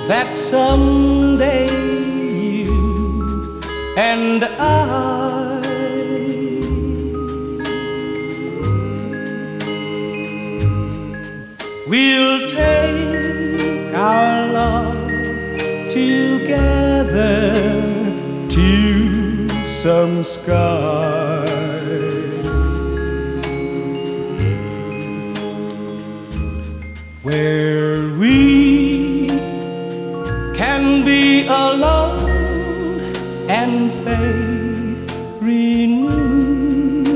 that someday you and I will take our love together to some sky where we can be alone and faith renewed,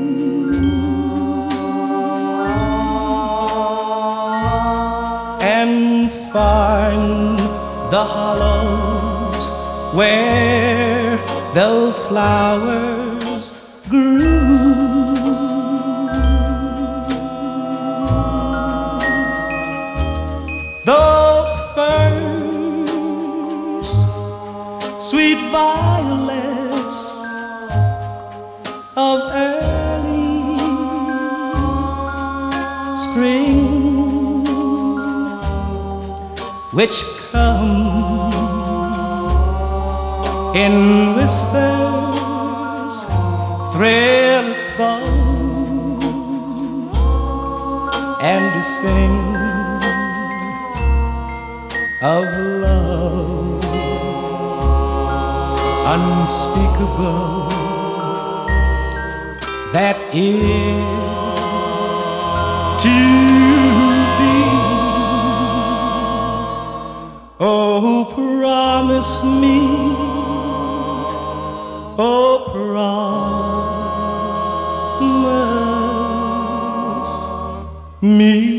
and find the hollows where those flowers grew. Those ferns, sweet violets of early spring, which come in whispers, thrill us both, and to sing of love unspeakable that is to be. Oh, promise me, oh, promise me.